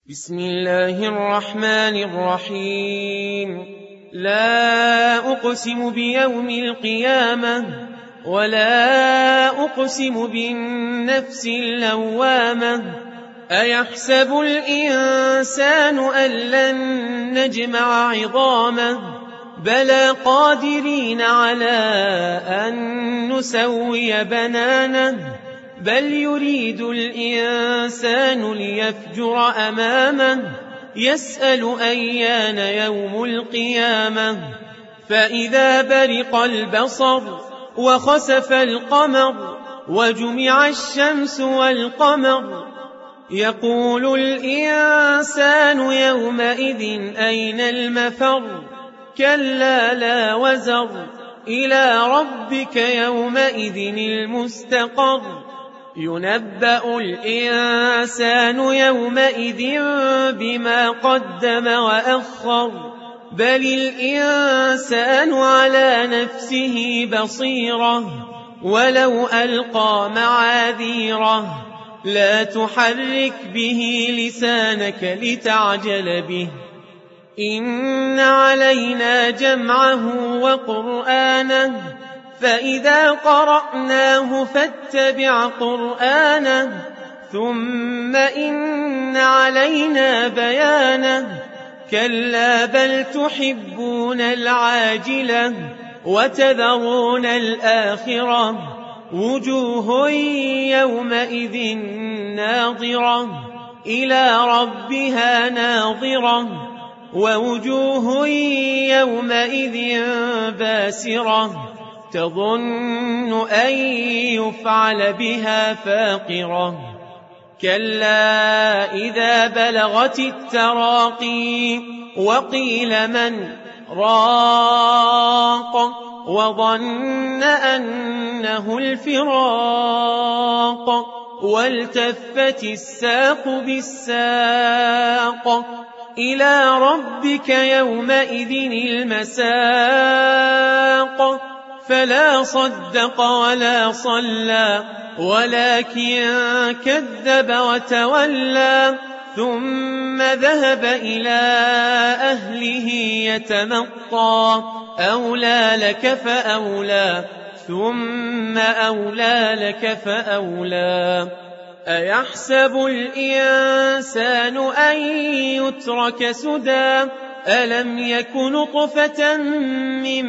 بسم الله الرحمن الرحيم. لا أقسم بيوم القيامة ولا أقسم بالنفس اللوامة. أيحسب الإنسان أن لن نجمع عظامه بلى قادرين على أن نسوي بنانه بل يريد الإنسان ليفجر أمامه يسأل أيان يوم القيامة. فإذا برق البصر وخسف القمر وجمع الشمس والقمر يقول الإنسان يومئذ أين المفر. كلا لا وزر إلى ربك يومئذ المستقر. ينبأ الإنسان يومئذ بما قدم وأخر بل الإنسان على نفسه بصيرة ولو ألقى معاذيره. لا تحرك به لسانك لتعجل به إن علينا جمعه وقرآنه فإذا قرأناه فاتبع قرآنه ثم إن علينا بيانه. كلا بل تحبون العاجلة وتذرون الآخرة وجوه يومئذ ناظرة إلى ربها ناظرة ووجوه يومئذ باسرة تظن أن يفعل بها فاقرة. كلا إذا بلغت التراقي وقيل من راق وظن أنه الفراق والتفت الساق بالساق إلى ربك يومئذ المساق. فلا صدق ولا صلى ولكن كذب وتولى ثم ذهب إلى أهله يتمطى. أولى لك فأولى ثم أولى لك فأولى. أيحسب الإنسان أن يترك سدى ألم يك نطفة من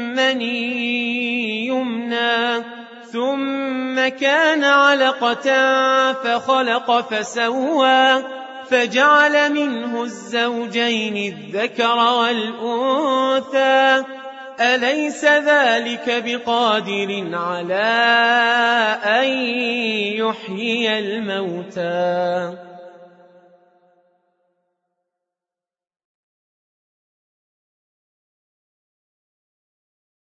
مني يمنى ثم كان علقة فخلق فسوى فجعل منه الزوجين الذكر والأنثى. أليس ذلك بقادر على أن يحيي الموتى.